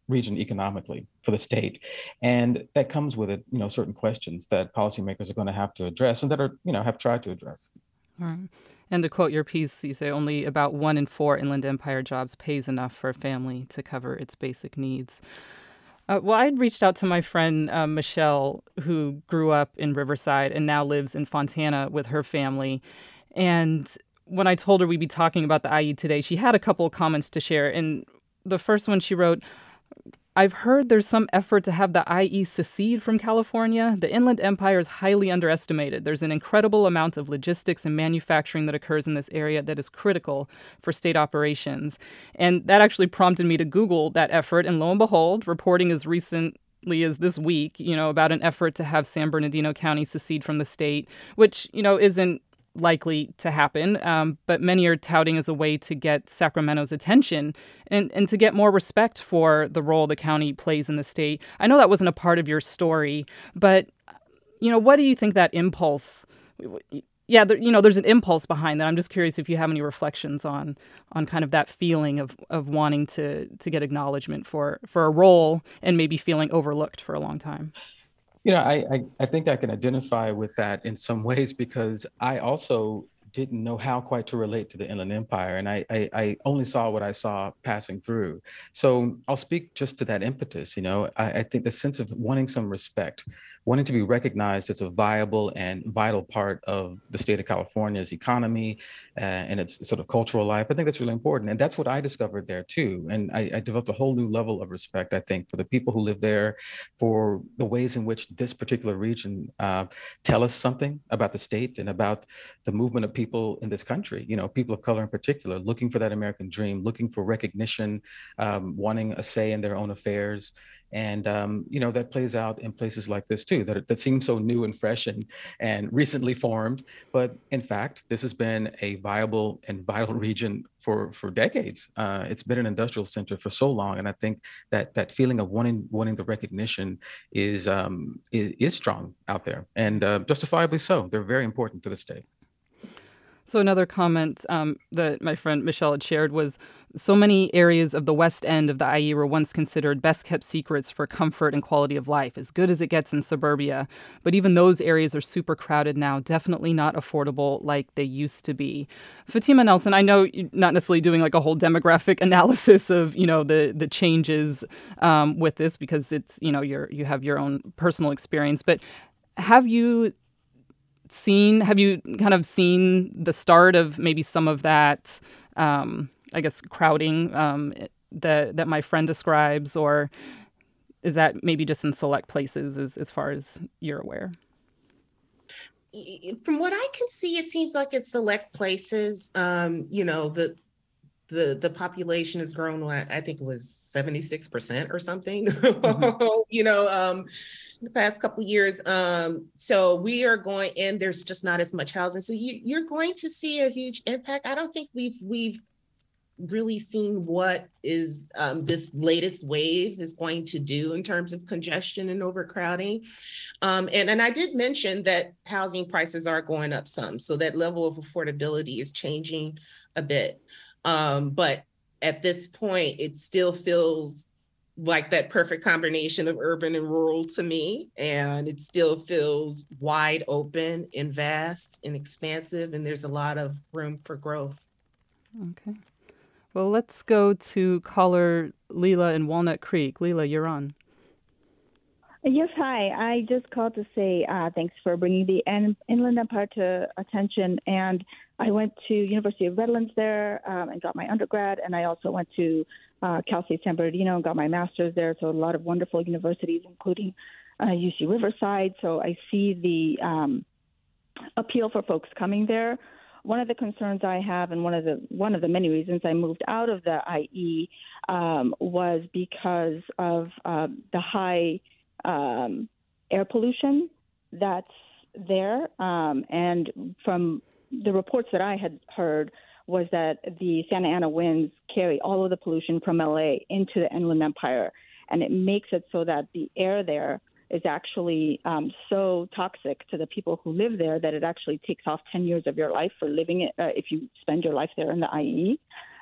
region economically for the state. And that comes with it, you know, certain questions that policymakers are going to have to address and that are, you know, have tried to address. All right. And to quote your piece, you say only about one in four Inland Empire jobs pays enough for a family to cover its basic needs. Uh, well, I'd reached out to my friend uh, Michelle, who grew up in Riverside and now lives in Fontana with her family. And when I told her we'd be talking about the I E today, she had a couple of comments to share. And the first one she wrote, I've heard there's some effort to have the I E secede from California. The Inland Empire is highly underestimated. There's an incredible amount of logistics and manufacturing that occurs in this area that is critical for state operations. And that actually prompted me to Google that effort. And lo and behold, reporting as recently as this week, you know, about an effort to have San Bernardino County secede from the state, which, you know, isn't likely to happen, um, but many are touting as a way to get Sacramento's attention and, and to get more respect for the role the county plays in the state. I know that wasn't a part of your story, but, you know, what do you think that impulse, yeah, there, you know, there's an impulse behind that. I'm just curious if you have any reflections on on kind of that feeling of of wanting to to get acknowledgement for, for a role and maybe feeling overlooked for a long time. You know, I, I, I think I can identify with that in some ways because I also didn't know how quite to relate to the Inland Empire. And I, I, I only saw what I saw passing through. So I'll speak just to that impetus. You know, I, I think the sense of wanting some respect, wanting to be recognized as a viable and vital part of the state of California's economy uh, and its sort of cultural life. I think that's really important. And that's what I discovered there too. And I, I developed a whole new level of respect, I think, for the people who live there, for the ways in which this particular region uh, tell us something about the state and about the movement of people in this country, you know, people of color in particular, looking for that American dream, looking for recognition, um, wanting a say in their own affairs. And, um, you know, that plays out in places like this, too, that, that seem so new and fresh and, and recently formed. But in fact, this has been a viable and vital region for, for decades. Uh, it's been an industrial center for so long. And I think that that feeling of wanting wanting the recognition is, um, is, is strong out there and uh, justifiably so. They're very important to the state. So another comment um, that my friend Michelle had shared was so many areas of the west end of the I E were once considered best-kept secrets for comfort and quality of life, as good as it gets in suburbia. But even those areas are super crowded now, definitely not affordable like they used to be. Fatima Nelson, I know you're not necessarily doing like a whole demographic analysis of, you know, the the changes um, with this because it's, you know, you're you have your own personal experience, but have you seen, have you kind of seen the start of maybe some of that, um, I guess, crowding um, that that my friend describes, or is that maybe just in select places as, as far as you're aware? From what I can see, it seems like it's select places. Um, you know, the the the population has grown, what, I think it was seventy-six percent or something, mm-hmm. you know, um, the past couple of years. Um, so we are going, and there's just not as much housing. So you, you're going to see a huge impact. I don't think we've we've really seen what is um, this latest wave is going to do in terms of congestion and overcrowding. Um, and, and I did mention that housing prices are going up some. So that level of affordability is changing a bit. Um, but at this point, it still feels like that perfect combination of urban and rural to me. And it still feels wide open and vast and expansive. And there's a lot of room for growth. Okay. Well, let's go to caller Leela in Walnut Creek. Leela, you're on. Yes, hi. I just called to say uh, thanks for bringing the Inland Empire to attention. And I went to University of Redlands there um, and got my undergrad. And I also went to uh, Cal State San Bernardino and got my master's there. So a lot of wonderful universities, including uh, U C Riverside. So I see the um, appeal for folks coming there. One of the concerns I have, and one of the one of the many reasons I moved out of the I E, um, was because of uh, the high um, air pollution that's there. Um, and from the reports that I had heard was that the Santa Ana winds carry all of the pollution from L A into the Inland Empire, and it makes it so that the air there is actually um, so toxic to the people who live there that it actually takes off ten years of your life for living it uh, if you spend your life there in the I E.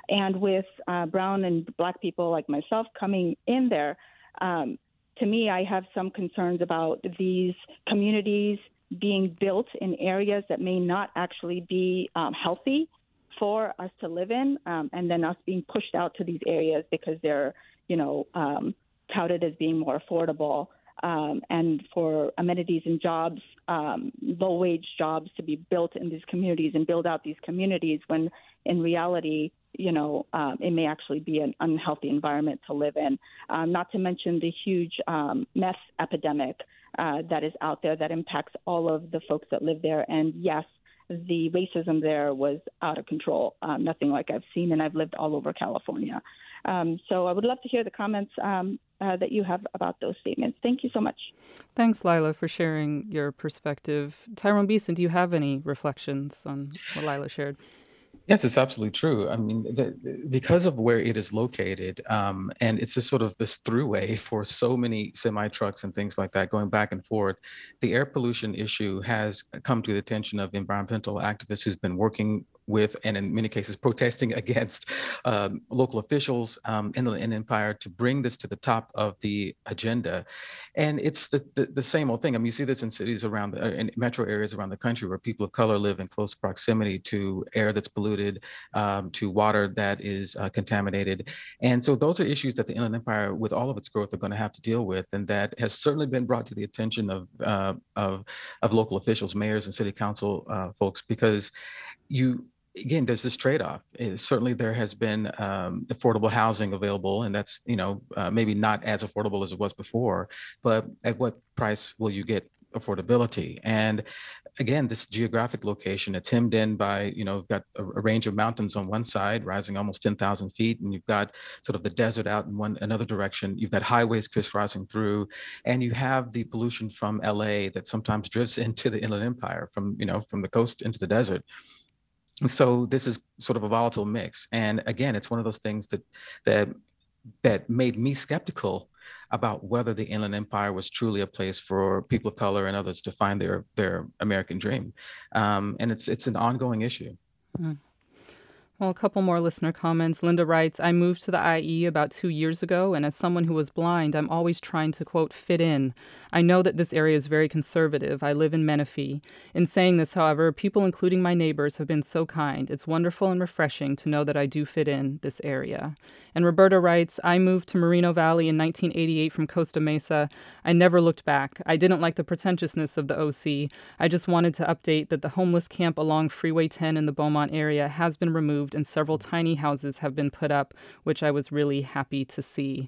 and with uh, brown and black people like myself coming in there, um, to me, I have some concerns about these communities being built in areas that may not actually be um, healthy for us to live in, um, and then us being pushed out to these areas because they're, you know, um, touted as being more affordable, um, and for amenities and jobs, um, low-wage jobs to be built in these communities and build out these communities when in reality, you know, um, it may actually be an unhealthy environment to live in. Um, not to mention the huge um, meth epidemic uh, that is out there that impacts all of the folks that live there. And yes, the racism there was out of control, um, nothing like I've seen, and I've lived all over California. Um, so I would love to hear the comments um, uh, that you have about those statements. Thank you so much. Thanks, Lila, for sharing your perspective. Tyrone Beeson, do you have any reflections on what Lila shared? Yes, it's absolutely true. I mean, the, because of where it is located, um, and it's just sort of this throughway for so many semi trucks and things like that going back and forth, the air pollution issue has come to the attention of environmental activists who's been working with, and in many cases protesting against um, local officials um, in the Inland Empire to bring this to the top of the agenda. And it's the, the, the same old thing. I mean, you see this in cities around, the, in metro areas around the country where people of color live in close proximity to air that's polluted, um, to water that is uh, contaminated. And so those are issues that the Inland Empire, with all of its growth, are going to have to deal with. And that has certainly been brought to the attention of, uh, of, of local officials, mayors and city council uh, folks, because you, again, there's this trade-off. It, certainly there has been um, affordable housing available, and that's, you know, uh, maybe not as affordable as it was before, but at what price will you get affordability? And again, this geographic location, it's hemmed in by, you know, got a, a range of mountains on one side, rising almost ten thousand feet, and you've got sort of the desert out in one another direction. You've got highways crisscrossing through, and you have the pollution from L A that sometimes drifts into the Inland Empire from, you know, from the coast into the desert. And so this is sort of a volatile mix. And again, it's one of those things that that that made me skeptical about whether the Inland Empire was truly a place for people of color and others to find their their American dream. Um, and it's it's an ongoing issue. Mm. Well, a couple more listener comments. Linda writes, I moved to the I E about two years ago, and as someone who was blind, I'm always trying to, quote, fit in. I know that this area is very conservative. I live in Menifee. In saying this, however, people, including my neighbors, have been so kind. It's wonderful and refreshing to know that I do fit in this area. And Roberta writes, I moved to Moreno Valley in nineteen eighty-eight from Costa Mesa. I never looked back. I didn't like the pretentiousness of the O C. I just wanted to update that the homeless camp along Freeway ten in the Beaumont area has been removed and several tiny houses have been put up, which I was really happy to see.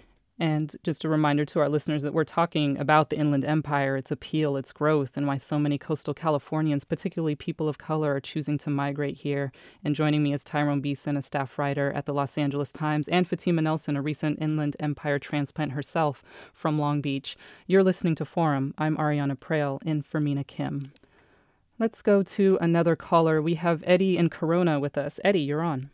And just a reminder to our listeners that we're talking about the Inland Empire, its appeal, its growth, and why so many coastal Californians, particularly people of color, are choosing to migrate here. And joining me is Tyrone Beeson, a staff writer at the Los Angeles Times, and Fatima Nelson, a recent Inland Empire transplant herself from Long Beach. You're listening to Forum. I'm Ariana Prael in for Mina Kim. Let's go to another caller. We have Eddie in Corona with us. Eddie, you're on.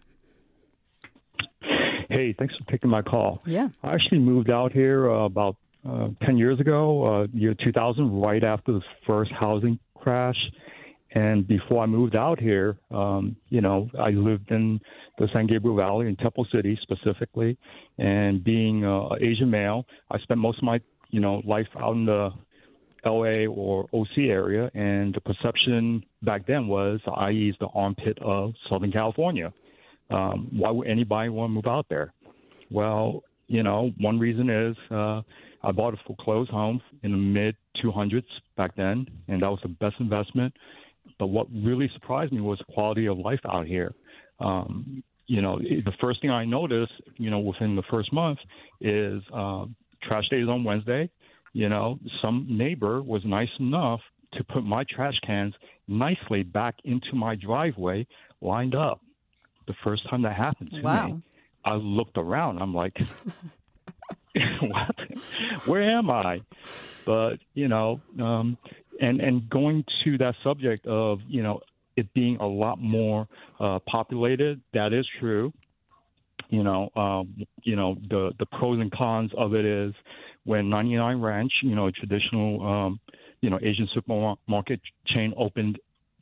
Hey, thanks for taking my call. Yeah. I actually moved out here uh, about uh, ten years ago, uh, year two thousand, right after the first housing crash. And before I moved out here, um, you know, I lived in the San Gabriel Valley in Temple City specifically. And being uh, an Asian male, I spent most of my, you know, life out in the L A or O C area. And the perception back then was the I E is the armpit of Southern California. Um, why would anybody want to move out there? Well, you know, one reason is uh, I bought a foreclosed home in the mid two hundreds back then, and that was the best investment. But what really surprised me was the quality of life out here. Um, you know, the first thing I noticed, you know, within the first month is uh, trash days on Wednesday. You know, some neighbor was nice enough to put my trash cans nicely back into my driveway, lined up. The first time that happened to wow. me, I looked around. I'm like, what? Where am I? But, you know, um, and, and going to that subject of, you know, it being a lot more uh, populated, that is true. You know, um, you know, the, the pros and cons of it is when ninety-nine Ranch, you know, a traditional, um, you know, Asian supermarket chain opened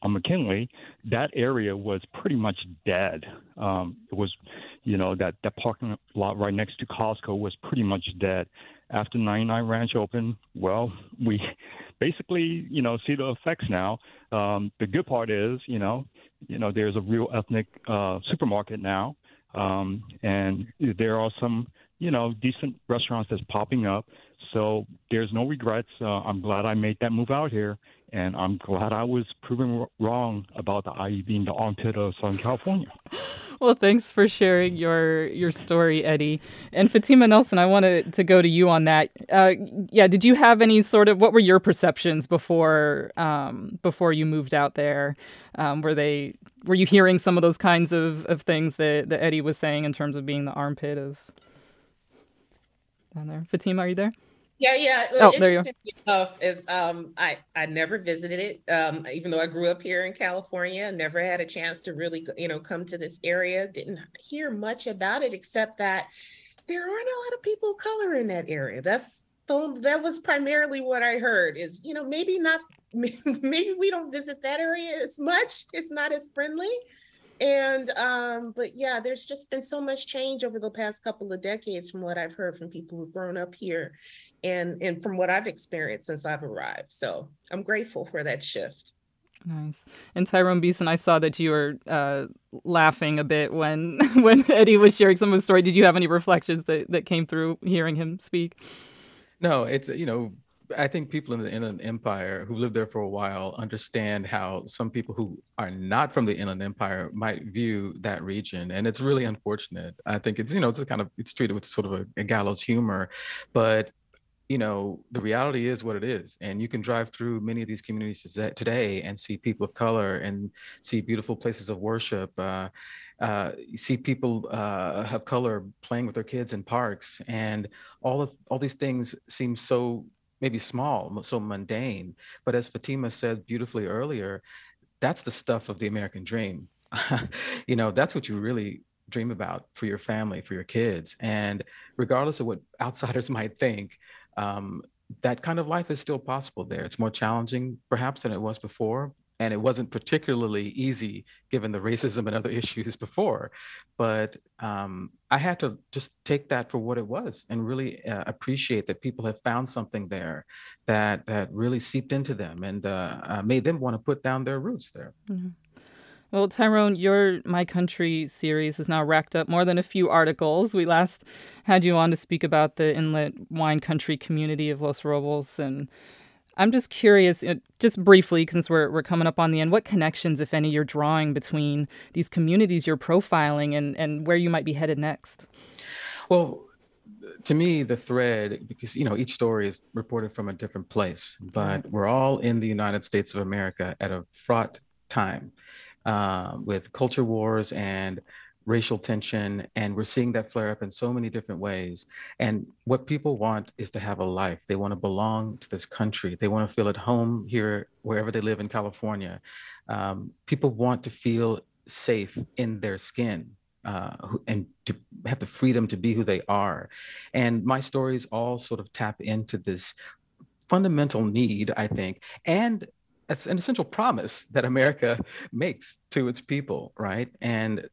on McKinley, that area was pretty much dead. Um, it was, you know, that, that parking lot right next to Costco was pretty much dead. After ninety-nine Ranch opened, well, we basically, you know, see the effects now. Um, the good part is, you know, you know, there's a real ethnic uh, supermarket now, um, and there are some, you know, decent restaurants that's popping up. So there's no regrets. Uh, I'm glad I made that move out here, and I'm glad I was proven wrong about the I E being the armpit of Southern California. Well, thanks for sharing your your story, Eddie. And Fatima Nelson, I wanted to go to you on that. Uh, yeah, did you have any sort of, what were your perceptions before um, before you moved out there? Um, were they were you hearing some of those kinds of, of things that, that Eddie was saying in terms of being the armpit of down there? Fatima, are you there? Yeah, yeah. Oh, there you Interesting enough is um, I I never visited it, um, even though I grew up here in California. Never had a chance to really, you know, come to this area. Didn't hear much about it except that there aren't a lot of people of color in that area. That's the, that was primarily what I heard. Is, you know, maybe not. Maybe we don't visit that area as much. It's not as friendly. And um, but yeah, there's just been so much change over the past couple of decades from what I've heard from people who've grown up here. And, and from what I've experienced since I've arrived. So I'm grateful for that shift. Nice. And Tyrone Beeson, I saw that you were uh, laughing a bit when when Eddie was sharing some of the story. Did you have any reflections that, that came through hearing him speak? No, it's, you know, I think people in the Inland Empire who lived there for a while understand how some people who are not from the Inland Empire might view that region. And it's really unfortunate. I think it's, you know, it's kind of, it's treated with sort of a, a gallows humor, but you know, the reality is what it is. And you can drive through many of these communities today and see people of color and see beautiful places of worship. Uh, uh, you see people uh, of color playing with their kids in parks. And all of all these things seem so maybe small, so mundane. But as Fatima said beautifully earlier, that's the stuff of the American dream. You know, that's what you really dream about for your family, for your kids. And regardless of what outsiders might think, Um, that kind of life is still possible there. It's more challenging, perhaps, than it was before. And it wasn't particularly easy given the racism and other issues before. But um, I had to just take that for what it was and really uh, appreciate that people have found something there that, that really seeped into them and uh, uh, made them want to put down their roots there. Mm-hmm. Well, Tyrone, your My Country series has now racked up more than a few articles. We last had you on to speak about the inlet wine country community of Los Robles. And I'm just curious, just briefly, since we're, we're coming up on the end, what connections, if any, you're drawing between these communities you're profiling and, and where you might be headed next? Well, to me, the thread, because, you know, each story is reported from a different place, but right. We're all in the United States of America at a fraught time. Uh, with culture wars and racial tension, and we're seeing that flare up in so many different ways. And what people want is to have a life. They want to belong to this country. They want to feel at home here, wherever they live in California. Um, people want to feel safe in their skin uh, and to have the freedom to be who they are. And my stories all sort of tap into this fundamental need, I think, and it's an essential promise that America makes to its people, right? And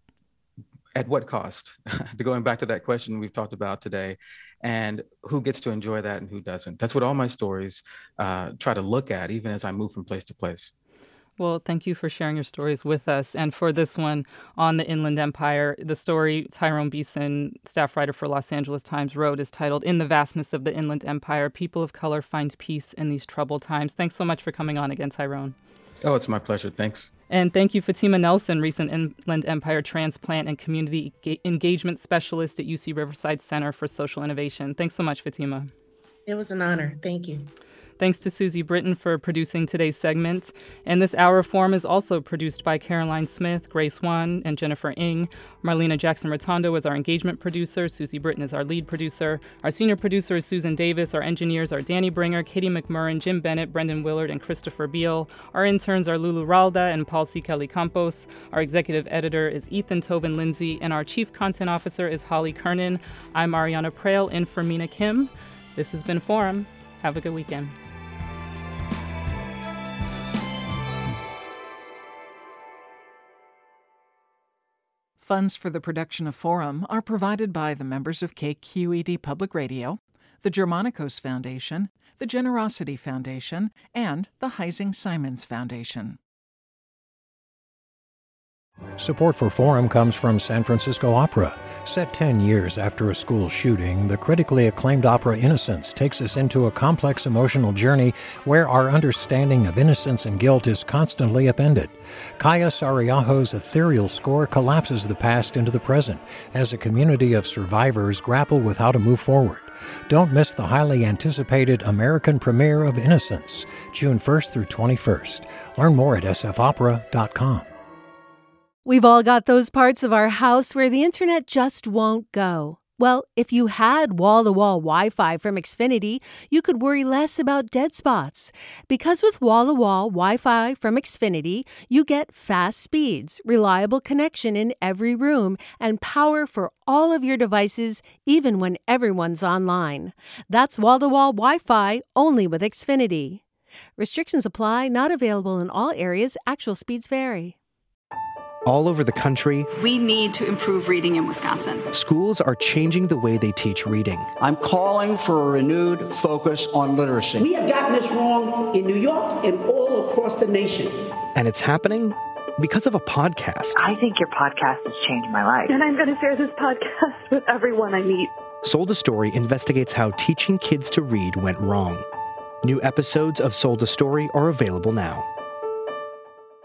at what cost? Going back to that question we've talked about today, and who gets to enjoy that and who doesn't? That's what all my stories uh, try to look at, even as I move from place to place. Well, thank you for sharing your stories with us. And for this one on the Inland Empire, the story Tyrone Beeson, staff writer for Los Angeles Times, wrote is titled "In the Vastness of the Inland Empire, People of Color Find Peace in These Troubled Times." Thanks so much for coming on again, Tyrone. Oh, it's my pleasure. Thanks. And thank you, Fatima Nelson, recent Inland Empire transplant and community engagement specialist at U C Riverside Center for Social Innovation. Thanks so much, Fatima. It was an honor. Thank you. Thanks to Susie Britton for producing today's segment. And this Hour of Forum is also produced by Caroline Smith, Grace Wan, and Jennifer Ng. Marlena Jackson-Rotondo is our engagement producer. Susie Britton is our lead producer. Our senior producer is Susan Davis. Our engineers are Danny Bringer, Katie McMurrin, Jim Bennett, Brendan Willard, and Christopher Beal. Our interns are Lulu Ralda and Paul C. Kelly Campos. Our executive editor is Ethan Tobin Lindsay. And our chief content officer is Holly Kernan. I'm Ariana Prale in for Mina Kim. This has been Forum. Have a good weekend. Funds for the production of Forum are provided by the members of K Q E D Public Radio, the Germanicos Foundation, the Generosity Foundation, and the Heising Simons Foundation. Support for Forum comes from San Francisco Opera. Set ten years after a school shooting, the critically acclaimed opera Innocence takes us into a complex emotional journey where our understanding of innocence and guilt is constantly upended. Kaya Sariaho's ethereal score collapses the past into the present as a community of survivors grapple with how to move forward. Don't miss the highly anticipated American premiere of Innocence, June first through twenty-first. Learn more at s f opera dot com. We've all got those parts of our house where the internet just won't go. Well, if you had wall-to-wall Wi-Fi from Xfinity, you could worry less about dead spots. Because with wall-to-wall Wi-Fi from Xfinity, you get fast speeds, reliable connection in every room, and power for all of your devices, even when everyone's online. That's wall-to-wall Wi-Fi only with Xfinity. Restrictions apply, not available in all areas. Actual speeds vary. All over the country, we need to improve reading in Wisconsin. Schools are changing the way they teach reading. I'm calling for a renewed focus on literacy. We have gotten this wrong in New York and all across the nation. And it's happening because of a podcast. I think your podcast has changed my life. And I'm going to share this podcast with everyone I meet. Sold a Story investigates how teaching kids to read went wrong. New episodes of Sold a Story are available now.